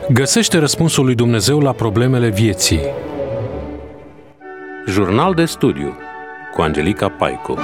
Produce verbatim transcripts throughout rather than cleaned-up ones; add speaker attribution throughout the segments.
Speaker 1: Găsește răspunsul lui Dumnezeu la problemele vieții. Jurnal de studiu cu Angelica Paicu.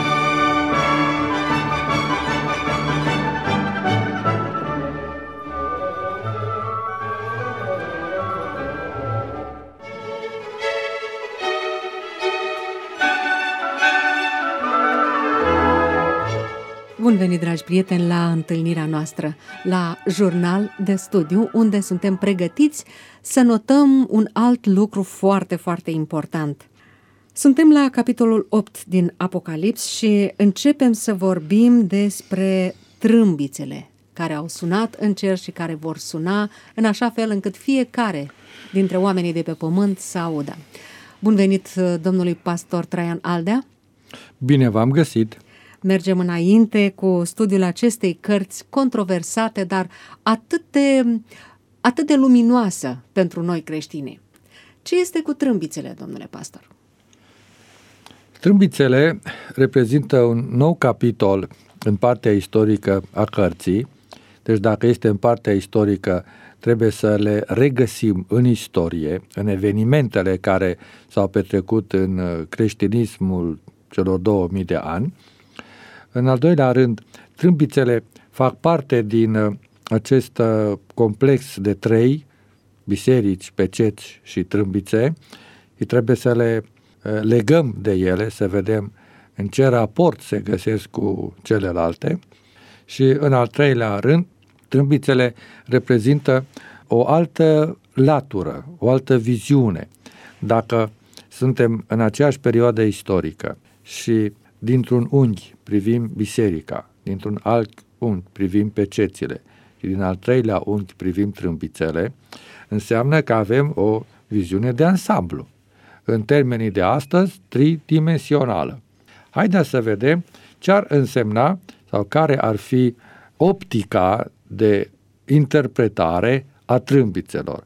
Speaker 2: Bun venit, dragi prieteni, la întâlnirea noastră, la Jurnal de Studiu, unde suntem pregătiți să notăm un alt lucru foarte, foarte important. Suntem la capitolul opt din Apocalips și începem să vorbim despre trâmbițele care au sunat în cer și care vor suna în așa fel încât fiecare dintre oamenii de pe pământ să audă. Bun venit domnului pastor Traian Aldea.
Speaker 3: Bine v-am găsit!
Speaker 2: Mergem înainte cu studiul acestei cărți controversate, dar atât de, atât de luminoasă pentru noi creștini. Ce este cu trâmbițele, domnule pastor?
Speaker 3: Trâmbițele reprezintă un nou capitol în partea istorică a cărții. Deci dacă este în partea istorică, trebuie să le regăsim în istorie, în evenimentele care s-au petrecut în creștinismul celor două mii de ani. În al doilea rând, trâmbițele fac parte din acest complex de trei, biserici, peceți și trâmbițe, și trebuie să le legăm de ele, să vedem în ce raport se găsesc cu celelalte. Și în al treilea rând, trâmbițele reprezintă o altă latură, o altă viziune. Dacă suntem în aceeași perioadă istorică și dintr-un unghi privim biserica, dintr-un alt unghi privim pecețile și din al treilea unghi privim trâmbițele, înseamnă că avem o viziune de ansamblu, în termenii de astăzi tridimensională. Haideți să vedem ce ar însemna sau care ar fi optica de interpretare a trâmbițelor.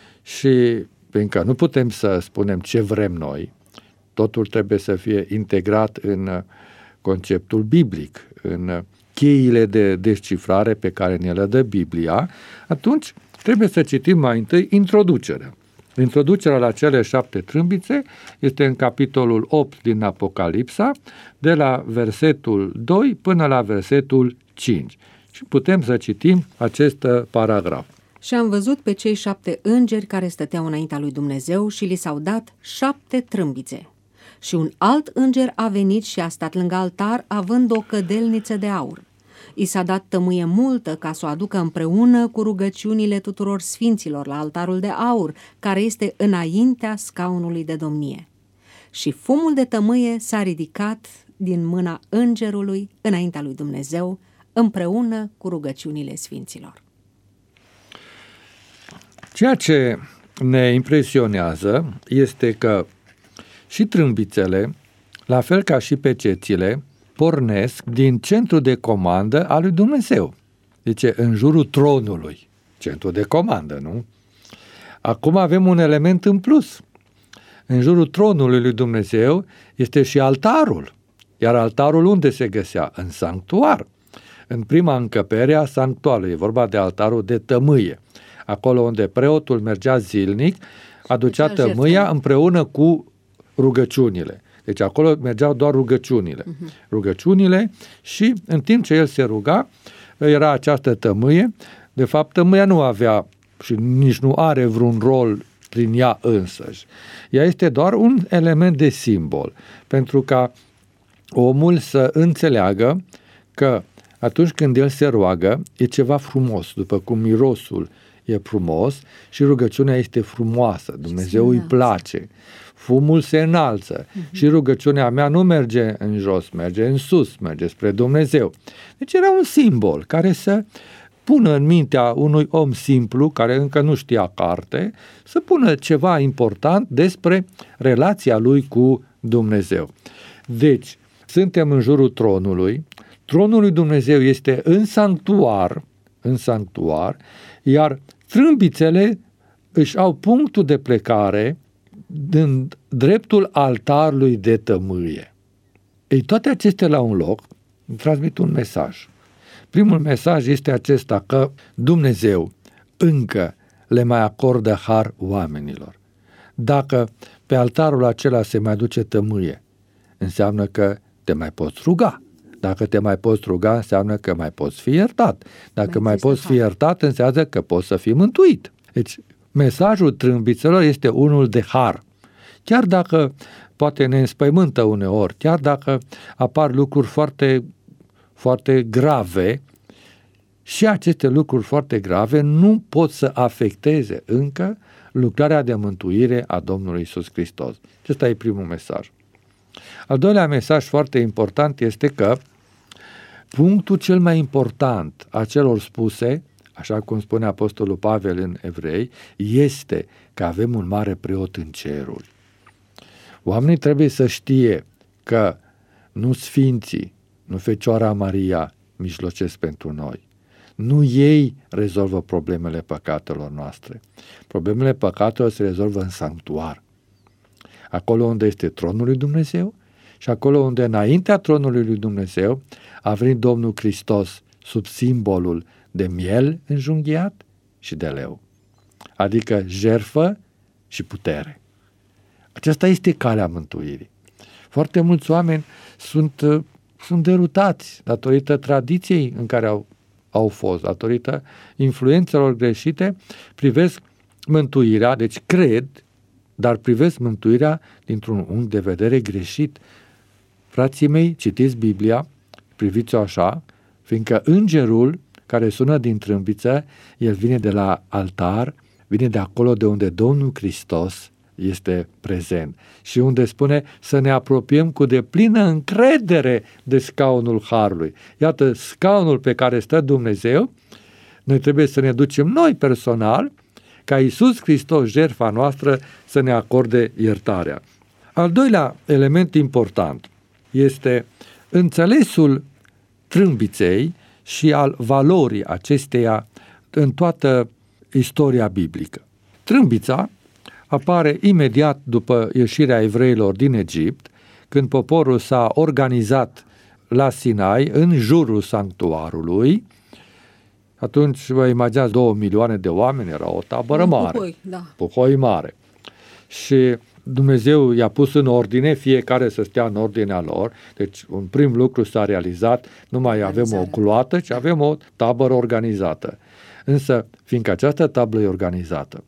Speaker 3: Și fiindcă nu putem să spunem ce vrem noi, totul trebuie să fie integrat în conceptul biblic, în cheile de descifrare pe care ne le dă Biblia, atunci trebuie să citim mai întâi introducerea. Introducerea la cele șapte trâmbițe este în capitolul opt din Apocalipsa, de la versetul doi până la versetul cinci. Și putem să citim acest paragraf.
Speaker 2: Și am văzut pe cei șapte îngeri care stăteau înaintea lui Dumnezeu și li s-au dat șapte trâmbițe. Și un alt înger a venit și a stat lângă altar, având o cădelniță de aur. I s-a dat tămâie multă ca să o aducă împreună cu rugăciunile tuturor sfinților la altarul de aur, care este înaintea scaunului de domnie. Și fumul de tămâie s-a ridicat din mâna îngerului înaintea lui Dumnezeu, împreună cu rugăciunile sfinților.
Speaker 3: Ceea ce ne impresionează este că și trâmbițele, la fel ca și pecețile, pornesc din centru de comandă al lui Dumnezeu. Deci în jurul tronului, centru de comandă, nu? Acum avem un element în plus. În jurul tronului lui Dumnezeu este și altarul. Iar altarul unde se găsea? În sanctuar. În prima încăpere a sanctuarului. E vorba de altarul de tămâie. Acolo unde preotul mergea zilnic, aducea tămâia împreună cu rugăciunile. Deci acolo mergeau doar rugăciunile. Uh-huh. Rugăciunile și în timp ce el se ruga, era această tămâie. De fapt, tămâia nu avea și nici nu are vreun rol prin ea însăși. Ea este doar un element de simbol, pentru ca omul să înțeleagă că atunci când el se roagă, e ceva frumos, după cum mirosul e frumos și rugăciunea este frumoasă. Dumnezeu îi place. Fumul se înalță uh-huh. și rugăciunea mea nu merge în jos, merge în sus, merge spre Dumnezeu. Deci era un simbol care să pună în mintea unui om simplu, care încă nu știa carte, să pună ceva important despre relația lui cu Dumnezeu. Deci, suntem în jurul tronului, tronul lui Dumnezeu este în sanctuar, în sanctuar, iar trâmbițele își au punctul de plecare din dreptul altarului de tămâie. Ei, toate acestea la un loc transmit un mesaj. Primul mesaj este acesta, că Dumnezeu încă le mai acordă har oamenilor. Dacă pe altarul acela se mai duce tămâie, înseamnă că te mai poți ruga. Dacă te mai poți ruga, înseamnă că mai poți fi iertat. Dacă mai, mai poți fi iertat, înseamnă că poți să fii mântuit. Deci, mesajul trâmbițelor este unul de har. Chiar dacă poate ne înspăimântă uneori, chiar dacă apar lucruri foarte, foarte grave, și aceste lucruri foarte grave nu pot să afecteze încă lucrarea de mântuire a Domnului Iisus Hristos. Acesta e primul mesaj. Al doilea mesaj foarte important este că punctul cel mai important a celor spuse, așa cum spune Apostolul Pavel în Evrei, este că avem un mare preot în ceruri. Oamenii trebuie să știe că nu sfinții, nu Fecioara Maria mijlocesc pentru noi. Nu ei rezolvă problemele păcatelor noastre. Problemele păcatelor se rezolvă în sanctuar. Acolo unde este tronul lui Dumnezeu și acolo unde înaintea tronului lui Dumnezeu a venit Domnul Hristos sub simbolul de miel înjunghiat și de leu. Adică jertfă și putere. Aceasta este calea mântuirii. Foarte mulți oameni sunt, sunt derutați datorită tradiției în care au, au fost, datorită influențelor greșite, privesc mântuirea, deci cred, dar privesc mântuirea dintr-un unghi de vedere greșit. Frații mei, citiți Biblia, priviți-o așa, fiindcă îngerul care sună din trâmbiță, el vine de la altar, vine de acolo de unde Domnul Hristos este prezent și unde spune să ne apropiem cu deplină încredere de scaunul harului. Iată, scaunul pe care stă Dumnezeu, noi trebuie să ne ducem noi personal, ca Iisus Hristos, jertfa noastră, să ne acorde iertarea. Al doilea element important este înțelesul trâmbiței și al valorii acesteia în toată istoria biblică. Trâmbița apare imediat după ieșirea evreilor din Egipt, când poporul s-a organizat la Sinai în jurul sanctuarului. Atunci vă imaginați două milioane de oameni, era o tabără mare,
Speaker 2: puhoi, da.
Speaker 3: puhoi mare. Și Dumnezeu i-a pus în ordine, fiecare să stea în ordinea lor. Deci un prim lucru s-a realizat, nu mai avem o gloată, ci avem o tabără organizată. Însă, fiindcă această tablă e organizată,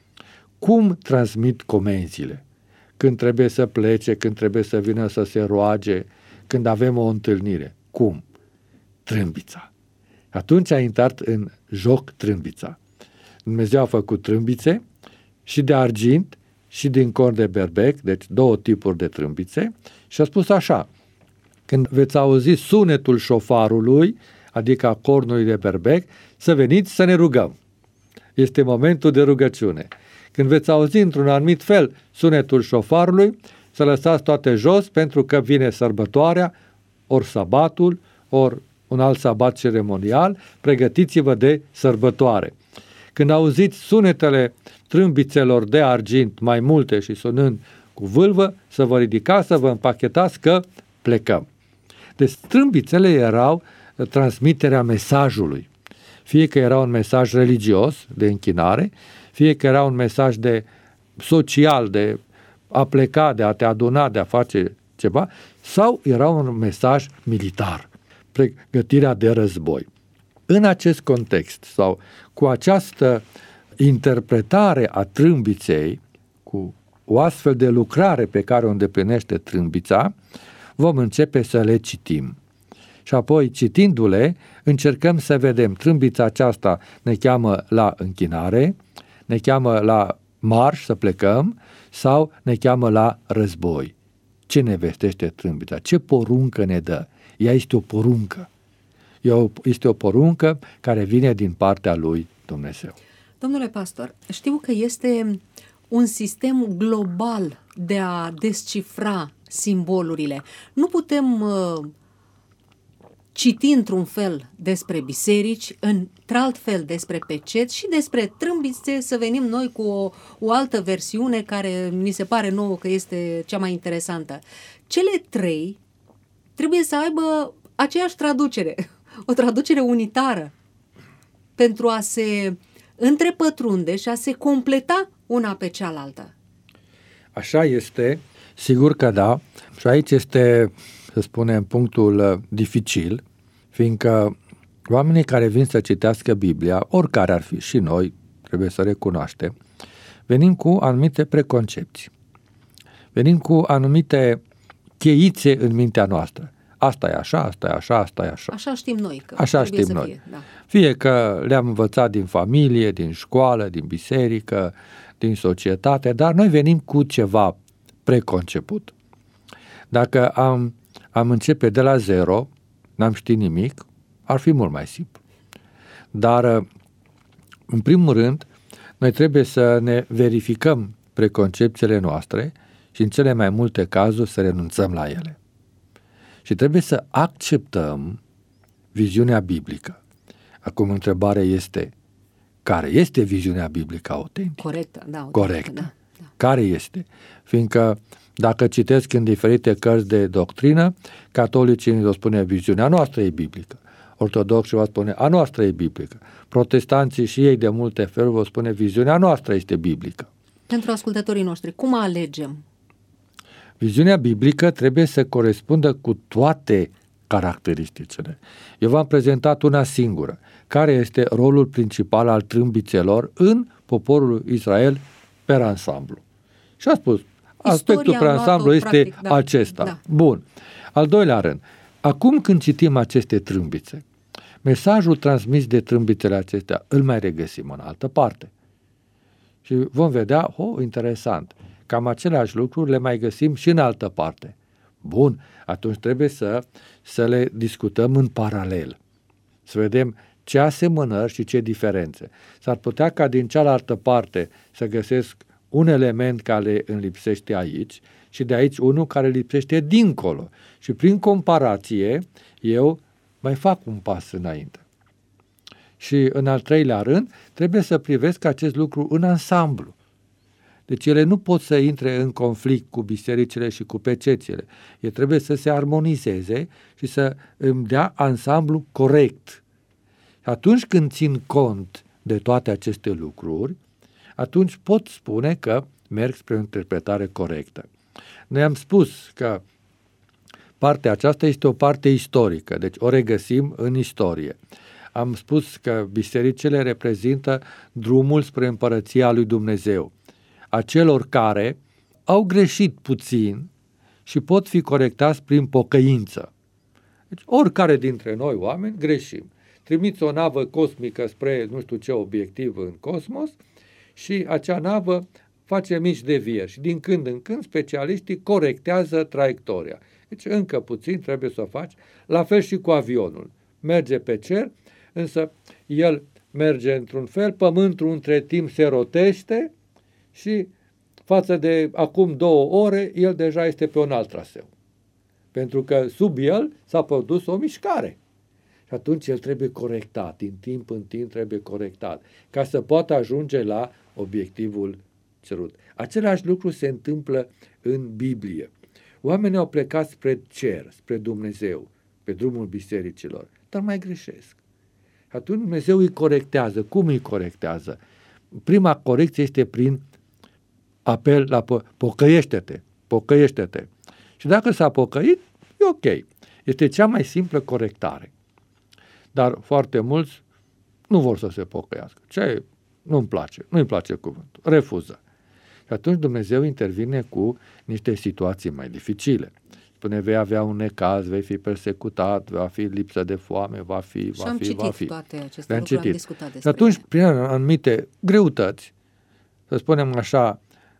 Speaker 3: cum transmit comenzile? Când trebuie să plece, când trebuie să vină să se roage, când avem o întâlnire. Cum? Trâmbița. Atunci a intrat în joc trâmbița. Dumnezeu a făcut trâmbițe și de argint și din corn de berbec, deci două tipuri de trâmbițe, și a spus așa: când veți auzi sunetul șofarului, adică a cornului de berbec, să veniți să ne rugăm. Este momentul de rugăciune. Când veți auzi într-un anumit fel sunetul șofarului, să lăsați toate jos, pentru că vine sărbătoarea, ori sabatul, ori un alt sabat ceremonial, pregătiți-vă de sărbătoare. Când auziți sunetele trâmbițelor de argint mai multe și sunând cu vâlvă, să vă ridicați, să vă împachetați că plecăm. Deci trâmbițele erau transmiterea mesajului. Fie că era un mesaj religios de închinare, fie că era un mesaj de social, de a pleca, de a te aduna, de a face ceva, sau era un mesaj militar, pregătirea de război. În acest context sau cu această interpretare a trâmbiței, cu o astfel de lucrare pe care o îndeplinește trâmbița, vom începe să le citim. Și apoi, citindu-le, încercăm să vedem, trâmbița aceasta ne cheamă la închinare, ne cheamă la marș să plecăm sau ne cheamă la război. Ce ne vestește trâmbița? Ce poruncă ne dă? Ea este o poruncă. Este o poruncă care vine din partea lui Dumnezeu.
Speaker 2: Domnule pastor, știu că este un sistem global de a descifra simbolurile. Nu putem uh, citi într-un fel despre biserici, într-alt fel despre peceți și despre trâmbițe, să venim noi cu o, o altă versiune care mi se pare nouă că este cea mai interesantă. Cele trei trebuie să aibă aceeași traducere, o traducere unitară, pentru a se întrepătrunde și a se completa una pe cealaltă.
Speaker 3: Așa este, sigur că da. Și aici este, să spunem, punctul dificil, fiindcă oamenii care vin să citească Biblia, oricare ar fi, și noi, trebuie să recunoaștem, venim cu anumite preconcepții. Venim cu anumite cheițe în mintea noastră. Asta e așa, asta e așa, asta e așa.
Speaker 2: Așa știm noi. Că
Speaker 3: așa știm
Speaker 2: să
Speaker 3: noi.
Speaker 2: Fie, da.
Speaker 3: Fie că le-am învățat din familie, din școală, din biserică, din societate, dar noi venim cu ceva preconceput. Dacă am, am începe de la zero, n-am ști nimic, ar fi mult mai simplu. Dar, în primul rând, noi trebuie să ne verificăm preconcepțiile noastre și în cele mai multe cazuri să renunțăm la ele. Și trebuie să acceptăm viziunea biblică. Acum întrebarea este, care este viziunea biblică autentică?
Speaker 2: Corectă, da. Autentică,
Speaker 3: Corectă.
Speaker 2: Da, da.
Speaker 3: Care este? Fiindcă dacă citesc în diferite cărți de doctrină, catolicii îți vor spune viziunea noastră e biblică. Ortodoxii vor spune a noastră e biblică. Protestanții și ei de multe feluri vor spune viziunea noastră este biblică.
Speaker 2: Pentru ascultătorii noștri, cum alegem?
Speaker 3: Viziunea biblică trebuie să corespundă cu toate caracteristicile. Eu v-am prezentat una singură. Care este rolul principal al trâmbițelor în poporul Israel pe ansamblu? Și a spus, aspectul pe ansamblu este practic, da, acesta. Da. Bun. Al doilea rând, acum când citim aceste trâmbițe, mesajul transmis de trâmbițele acestea îl mai regăsim în altă parte. Și vom vedea, oh, interesant, cam aceleași lucruri le mai găsim și în altă parte. Bun, atunci trebuie să, să le discutăm în paralel. Să vedem ce asemănări și ce diferențe. S-ar putea ca din cealaltă parte să găsesc un element care îmi lipsește aici și de aici unul care lipsește dincolo. Și prin comparație eu mai fac un pas înainte. Și în al treilea rând trebuie să privesc acest lucru în ansamblu. Deci ele nu pot să intre în conflict cu bisericile și cu pecețile. Ele trebuie să se armonizeze și să îmi dea ansamblu corect. Atunci când țin cont de toate aceste lucruri, atunci pot spune că merg spre o interpretare corectă. Noi am spus că partea aceasta este o parte istorică, deci o regăsim în istorie. Am spus că bisericile reprezintă drumul spre împărăția lui Dumnezeu, a celor care au greșit puțin și pot fi corectați prin pocăință. Deci oricare dintre noi oameni greșim. Trimiți o navă cosmică spre nu știu ce obiectiv în cosmos și acea navă face mici devieri și din când în când specialiștii corectează traiectoria. Deci încă puțin trebuie să o faci. La fel și cu avionul. Merge pe cer, însă el merge într-un fel, pământul între timp se rotește și față de acum două ore, el deja este pe un alt traseu. Pentru că sub el s-a produs o mișcare. Și atunci el trebuie corectat, din timp în timp trebuie corectat, ca să poată ajunge la obiectivul cerut. Același lucru se întâmplă în Biblie. Oamenii au plecat spre cer, spre Dumnezeu, pe drumul bisericilor, dar mai greșesc. Atunci Dumnezeu îi corectează. Cum îi corectează? Prima corecție este prin apel la po- pocăiește-te, pocăiește-te. Și dacă s-a pocăit, e ok. Este cea mai simplă corectare. Dar foarte mulți nu vor să se pocăiască. Ce? Nu-mi place, nu-i place cuvântul, refuză. Și atunci Dumnezeu intervine cu niște situații mai dificile. Spune, vei avea un necaz, vei fi persecutat, va fi lipsă de foame, va fi, va
Speaker 2: am
Speaker 3: fi,
Speaker 2: citit
Speaker 3: va fi.
Speaker 2: toate aceste
Speaker 3: Le-am
Speaker 2: lucruri,
Speaker 3: citit.
Speaker 2: am discutat despre
Speaker 3: Și atunci,
Speaker 2: ele.
Speaker 3: prin anumite greutăți, să spunem așa,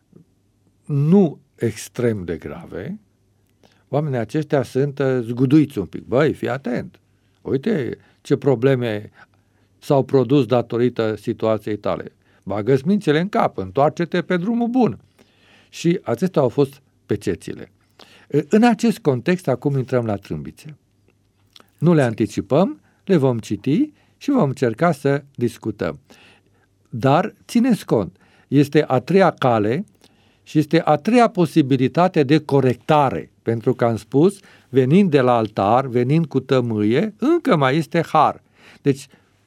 Speaker 3: nu extrem de grave, oamenii aceștia sunt zguduiți un pic. Băi, fii atent! Uite ce probleme s-au produs datorită situației tale. Bagă-ți mințile în cap, întoarce-te pe drumul bun. Și acestea au fost pecețile. În acest context, acum intrăm la trâmbițe. Nu le anticipăm, le vom citi și vom încerca să discutăm. Dar, țineți cont, este a treia cale și este a treia posibilitate de corectare. Pentru că am spus, venind de la altar, venind cu tămâie, încă mai este har. Deci,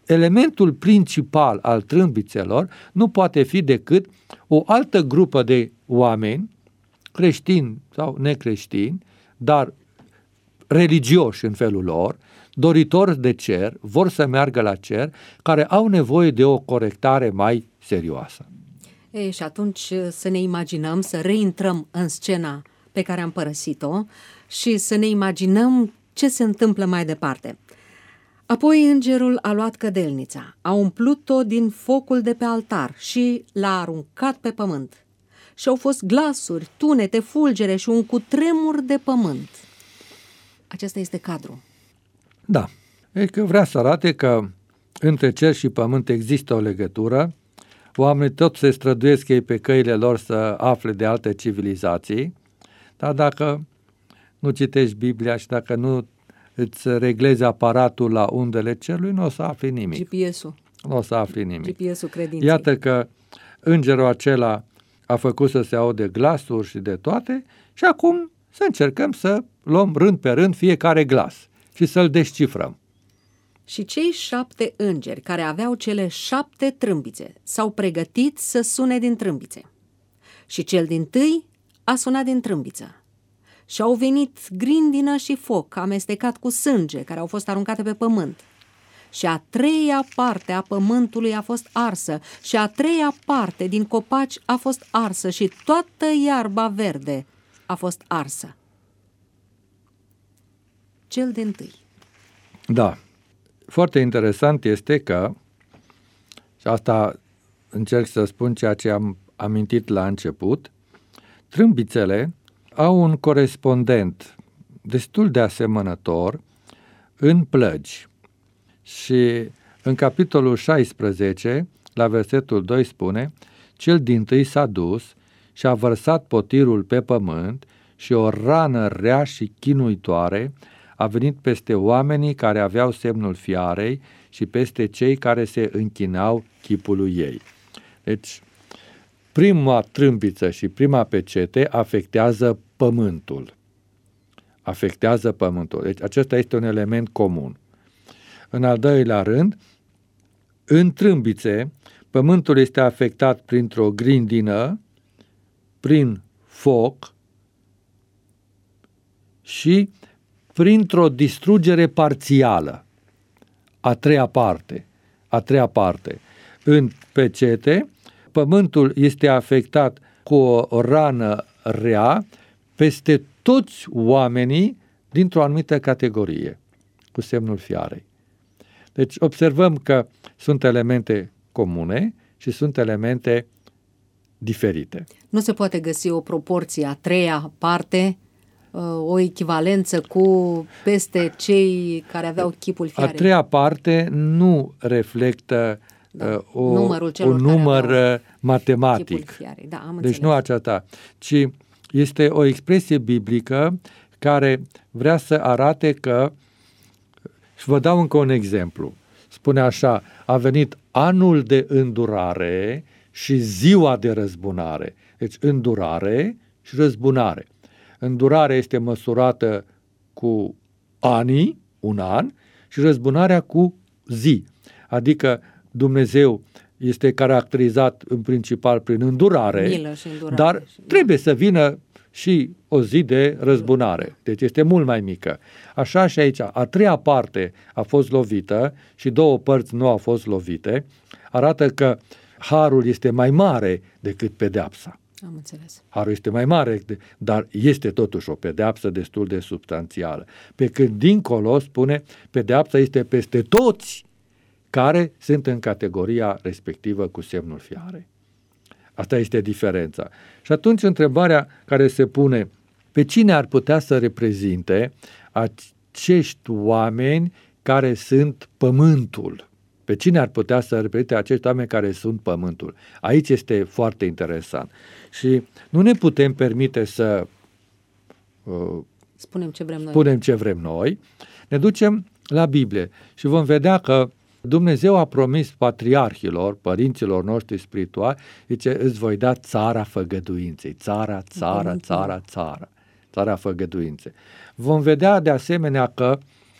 Speaker 3: elementul principal al trâmbițelor nu poate fi decât o altă grupă de oameni, creștini sau necreștini, dar religioși în felul lor, doritori de cer, vor să meargă la cer, care au nevoie de o corectare mai serioasă.
Speaker 2: Ei, și atunci să ne imaginăm, să reintrăm în scena pe care am părăsit-o și să ne imaginăm ce se întâmplă mai departe. Apoi îngerul a luat cădelnița, a umplut-o din focul de pe altar și l-a aruncat pe pământ. Și au fost glasuri, tunete, fulgere și un cutremur de pământ. Acesta este cadrul.
Speaker 3: Da, e că vrea să arate că între cer și pământ există o legătură. Oamenii tot se străduiesc ei pe căile lor să afle de alte civilizații, dar dacă nu citești Biblia și dacă nu îți reglezi aparatul la undele cerului, nu o să afli nimic.
Speaker 2: G P S-ul.
Speaker 3: Nu o să afli nimic.
Speaker 2: G P S-ul credinței.
Speaker 3: Iată că îngerul acela a făcut să se audă glasuri și de toate și acum să încercăm să luăm rând pe rând fiecare glas și să-l descifrăm.
Speaker 2: Și cei șapte îngeri care aveau cele șapte trâmbițe s-au pregătit să sune din trâmbițe. Și cel dintâi a sunat din trâmbiță. Și au venit grindină și foc amestecat cu sânge care au fost aruncate pe pământ. Și a treia parte a pământului a fost arsă și a treia parte din copaci a fost arsă și toată iarba verde a fost arsă. Cel dintâi.
Speaker 3: Da. Foarte interesant este că, și asta încerc să spun ceea ce am amintit la început, trâmbițele au un corespondent destul de asemănător în plăgi. Și în capitolul șaisprezece, la versetul doi spune: cel dintâi s-a dus și a vărsat potirul pe pământ și o rană rea și chinuitoare a venit peste oamenii care aveau semnul fiarei și peste cei care se închinau chipului ei. Deci, prima trâmbiță și prima pecete afectează pământul. Afectează pământul. Deci acesta este un element comun. În al doilea rând, în trâmbițe, pământul este afectat printr-o grindină, prin foc și printr-o distrugere parțială. A treia parte. A treia parte. În pecete, pământul este afectat cu o, o rană rea peste toți oamenii dintr-o anumită categorie, cu semnul fiarei. Deci observăm că sunt elemente comune și sunt elemente diferite.
Speaker 2: Nu se poate găsi o proporție a treia parte, o echivalență cu peste cei care aveau chipul fiarei.
Speaker 3: A treia parte nu reflectă da, o, un număr matematic.
Speaker 2: Fiarei. Da, am
Speaker 3: deci
Speaker 2: înțeles.
Speaker 3: Nu aceasta, ci este o expresie biblică care vrea să arate că, și vă dau încă un exemplu, spune așa: a venit anul de îndurare și ziua de răzbunare. Deci îndurare și răzbunare. Îndurarea este măsurată cu ani, un an, și răzbunarea cu zi. Adică Dumnezeu este caracterizat în principal prin îndurare,
Speaker 2: Milă și îndurare
Speaker 3: dar
Speaker 2: și,
Speaker 3: trebuie să vină și o zi de răzbunare. Deci este mult mai mică. Așa și aici, a treia parte a fost lovită și două părți nu au fost lovite, arată că harul este mai mare decât pedeapsa.
Speaker 2: Am înțeles.
Speaker 3: Harul este mai mare, dar este totuși o pedeapsă destul de substanțială. Pe când dincolo spune, pedeapsa este peste toți care sunt în categoria respectivă cu semnul fiarei. Asta este diferența. Și atunci întrebarea care se pune, pe cine ar putea să reprezinte acești oameni care sunt pământul? Pe cine ar putea să reprezinte acești oameni care sunt pământul? Aici este foarte interesant. Și nu ne putem permite să uh,
Speaker 2: spunem ce vrem noi.
Speaker 3: Spunem ce vrem noi. Ne ducem la Biblie și vom vedea că Dumnezeu a promis patriarhilor, părinților noștri spirituali, zice, îți voi da țara făgăduinței. Țara, țara, țara, țara. Țara făgăduinței. Vom vedea de asemenea că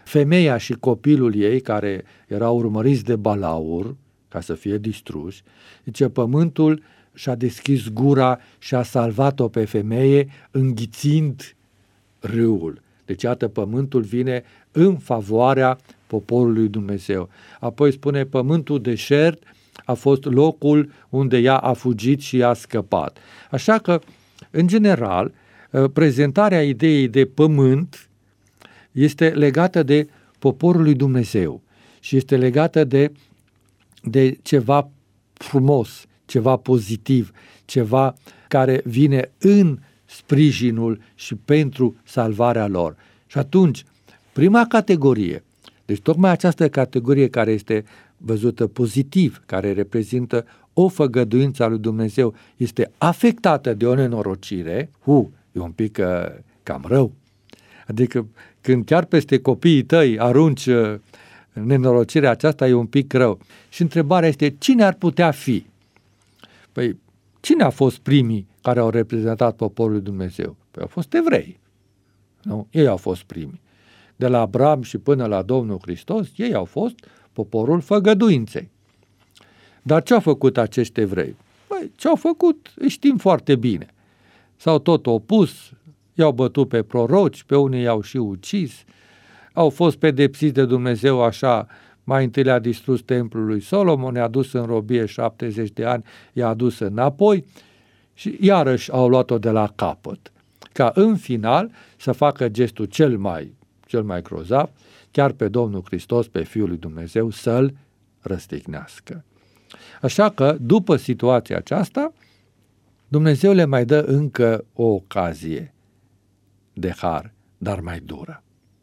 Speaker 3: femeia și copilul ei, care erau urmăriți de balaur, ca să fie distruși, zice, pământul și-a deschis gura și a salvat-o pe femeie, înghițind râul. Deci, iată, pământul vine în favoarea poporului Dumnezeu. Apoi spune, pământul deșert a fost locul unde ea a fugit și a scăpat. Așa că, în general, prezentarea ideii de pământ este legată de poporul lui Dumnezeu și este legată de, de ceva frumos, ceva pozitiv, ceva care vine în sprijinul și pentru salvarea lor. Și atunci, prima categorie, deci tocmai această categorie care este văzută pozitiv, care reprezintă o făgăduință a lui Dumnezeu, este afectată de o nenorocire, hu, e un pic uh, cam rău. Adică când chiar peste copiii tăi arunci uh, nenorocirea aceasta, e un pic rău. Și întrebarea este, cine ar putea fi? Păi, cine a fost primii care au reprezentat poporul lui Dumnezeu? Păi au fost evrei. Nu? Ei au fost primii. De la Abraham și până la Domnul Hristos, ei au fost poporul făgăduinței. Dar ce au făcut acești evrei? Păi, ce au făcut știm foarte bine. S-au tot opus, i-au bătut pe proroci, pe unii i-au și ucis, au fost pedepsiți de Dumnezeu așa, mai întâi le-a distrus templul lui Solomon, i-a dus în robie șaptezeci de ani, i-a adus înapoi și iarăși au luat-o de la capăt. Ca în final să facă gestul cel mai, cel mai grozav, chiar pe Domnul Hristos, pe Fiul lui Dumnezeu, să-l răstignească. Așa că, după situația aceasta, Dumnezeu le mai dă încă o ocazie de har, dar mai dură.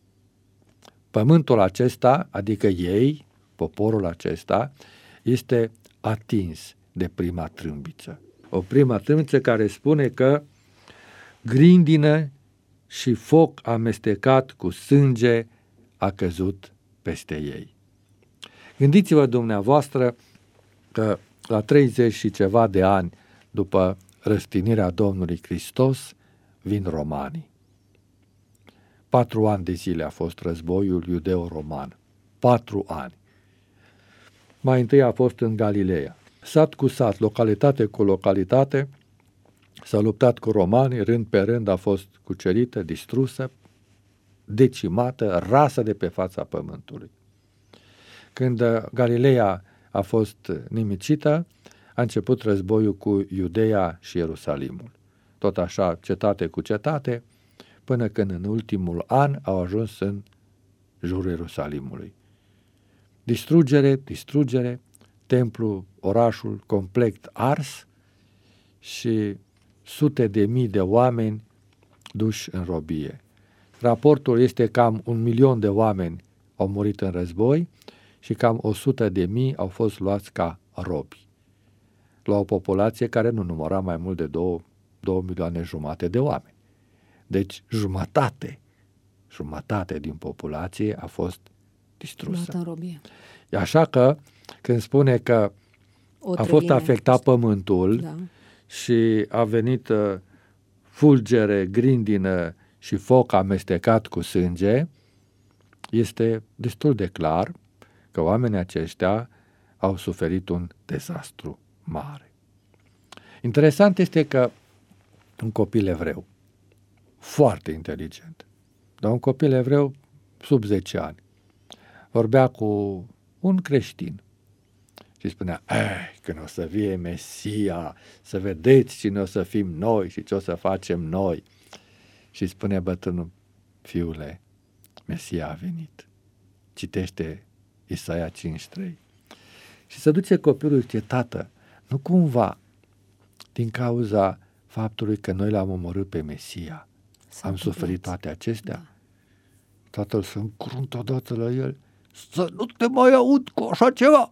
Speaker 3: Pământul acesta, adică ei, poporul acesta, este atins de prima trâmbiță. O prima trâmbiță care spune că grindină și foc amestecat cu sânge a căzut peste ei. Gândiți-vă dumneavoastră că la treizeci și ceva de ani după răstignirea Domnului Hristos vin romanii. Patru ani de zile a fost războiul iudeo-roman. Patru ani. Mai întâi a fost în Galileea. Sat cu sat, localitate cu localitate, s-a luptat cu romanii, rând pe rând a fost cucerită, distrusă, decimată, rasă de pe fața pământului. Când Galileea a fost nimicită, a început războiul cu Iudeea și Ierusalimul. Tot așa, cetate cu cetate, până când în ultimul an au ajuns în jurul Ierusalimului. Distrugere, distrugere, templul, orașul complet ars și sute de mii de oameni duși în robie. Raportul este cam un milion de oameni au murit în război și cam o sută de mii au fost luați ca robi. La o populație care nu număra mai mult de două, două milioane jumate de oameni. Deci jumătate, jumătate din populație a fost distrusă.
Speaker 2: Luată în robie.
Speaker 3: Așa că când spune că
Speaker 2: O
Speaker 3: a fost afectat
Speaker 2: fost.
Speaker 3: pământul,
Speaker 2: Da.
Speaker 3: și a venit uh, fulgere, grindină și foc amestecat cu sânge, este destul de clar că oamenii aceștia au suferit un dezastru mare. Interesant este că un copil evreu, foarte inteligent, dar un copil evreu sub zece ani, vorbea cu un creștin și spunea, eh, când o să vie Mesia, să vedeți cine o să fim noi și ce o să facem noi. Și spune bătrânul, fiule, Mesia a venit. Citește Isaia cinci trei. Și se duce copilul și zice, tată, nu cumva din cauza faptului că noi l-am omorât pe Mesia, S-a am suferit toate acestea? Da. Tatăl se încruntă odată la el, să nu te mai aud cu așa ceva.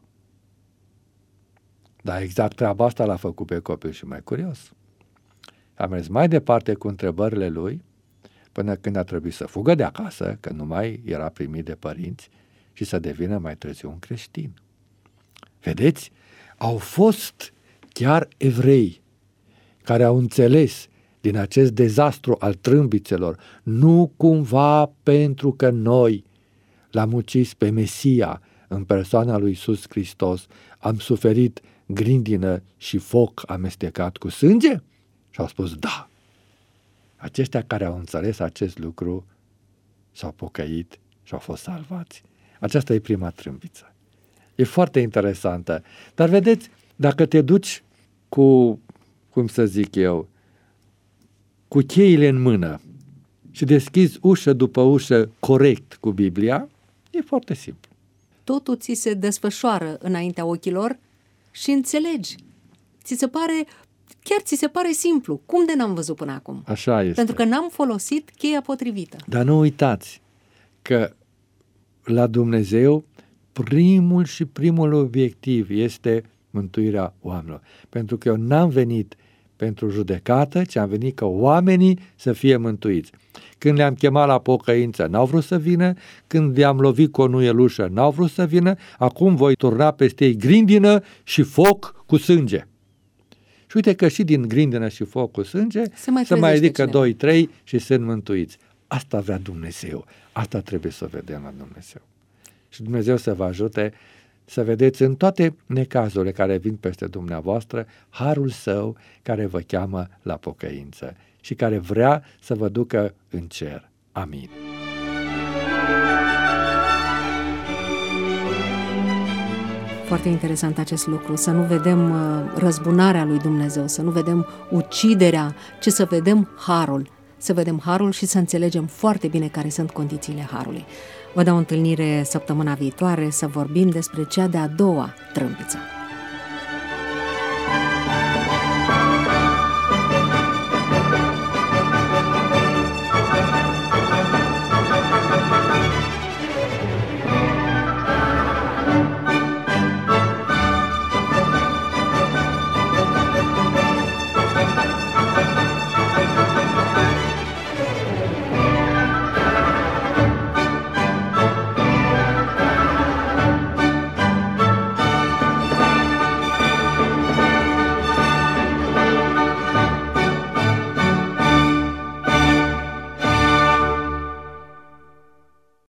Speaker 3: Dar exact treaba asta l-a făcut pe copil și mai curios. A mers mai departe cu întrebările lui, până când a trebuit să fugă de acasă, că nu mai era primit de părinți, și să devină mai târziu un creștin. Vedeți? Au fost chiar evrei care au înțeles din acest dezastru al trâmbițelor, nu cumva pentru că noi l-am ucis pe Mesia în persoana lui Iisus Hristos, am suferit grindină și foc amestecat cu sânge? Și au spus da. Aceștia care au înțeles acest lucru s-au pocăit și au fost salvați. Aceasta e prima trâmbiță. E foarte interesantă. Dar vedeți, dacă te duci cu, cum să zic eu, cu cheile în mână și deschizi ușă după ușă corect cu Biblia, e foarte simplu.
Speaker 2: Totul ți se desfășoară înaintea ochilor și înțelegi. Ți se pare, chiar ți se pare simplu. Cum de n-am văzut până acum?
Speaker 3: Așa este.
Speaker 2: Pentru că n-am folosit cheia potrivită.
Speaker 3: Dar nu uitați că la Dumnezeu primul și primul obiectiv este mântuirea oamenilor. Pentru că eu n-am venit pentru judecată, ci am venit ca oamenii să fie mântuiți. Când le-am chemat la pocăință, n-au vrut să vină, când le-am lovit cu o nuielușă, n-au vrut să vină, acum voi turna peste ei grindină și foc cu sânge. Și uite că și din grindină și foc cu sânge
Speaker 2: se mai,
Speaker 3: se mai ridică doi, trei și sunt mântuiți. Asta vrea Dumnezeu. Asta trebuie să vedem la Dumnezeu. Și Dumnezeu să vă ajute să vedeți în toate necazurile care vin peste dumneavoastră harul Său care vă cheamă la pocăință și care vrea să vă ducă în cer. Amin.
Speaker 2: Foarte interesant acest lucru, să nu vedem răzbunarea lui Dumnezeu, să nu vedem uciderea, ci să vedem harul. Să vedem harul și să înțelegem foarte bine care sunt condițiile harului. Vă dau o întâlnire săptămâna viitoare să vorbim despre cea de-a doua trâmbiță.